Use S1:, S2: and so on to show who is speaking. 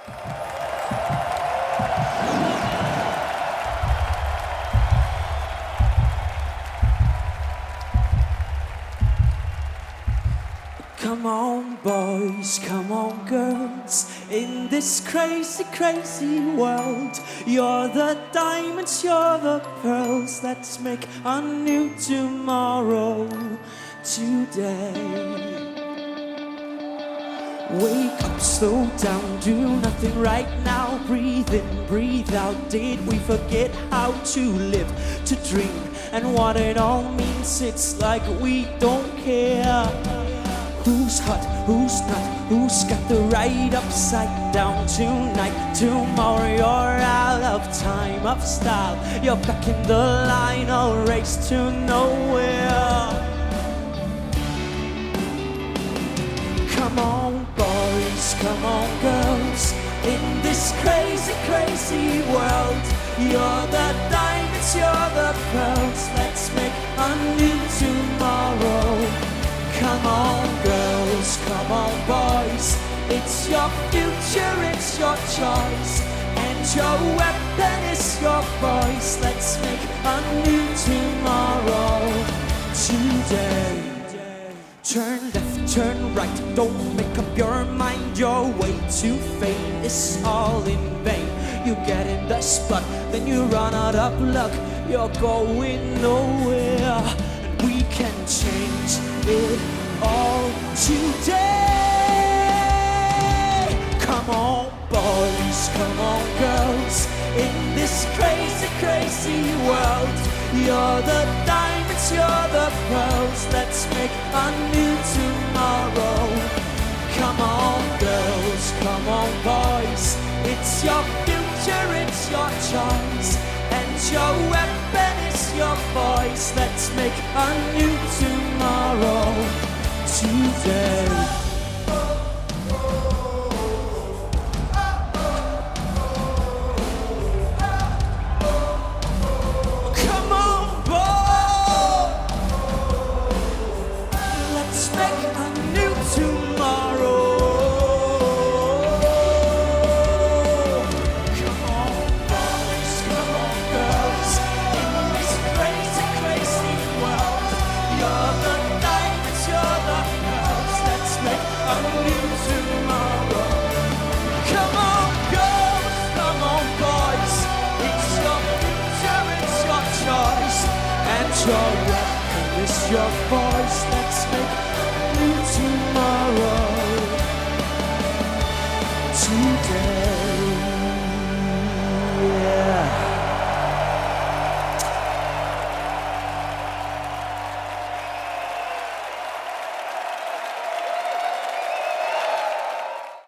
S1: Come on, boys, come on, girls, in this crazy, crazy world. You're the diamonds, you're the pearls. Let's make a new tomorrow today. Wake up, slow down, do nothing right now. Breathe in, breathe out. Did we forget how to live, to dream, and what it all means? It's like we don't care. Who's hot, who's not, who's got the right upside down tonight? Tomorrow you're out of time, of style. You're back in the line, a race to nowhere. Come on, boys, come on, girls, in this crazy, crazy world. You're the diamonds, you're the pearls. Let's make a new tomorrow. Come on, girls, come on, boys. It's your future, it's your choice, and your weapon is your voice. Let's make a new tomorrow today. Turn left, turn right, don't make up your mind. Your way to fame is all in vain. You get in the spot, then you run out of luck. You're going nowhere, and we can change it all today. Come on, boys, come on, girls, in this crazy, crazy world. You're the diamonds, you're the pearls. Let's make a new tomorrow. Come on, girls, come on, boys. It's your future, it's your choice, and your weapon is your voice. Let's make a new tomorrow today. Your weapon is your voice. Let's make a new tomorrow today.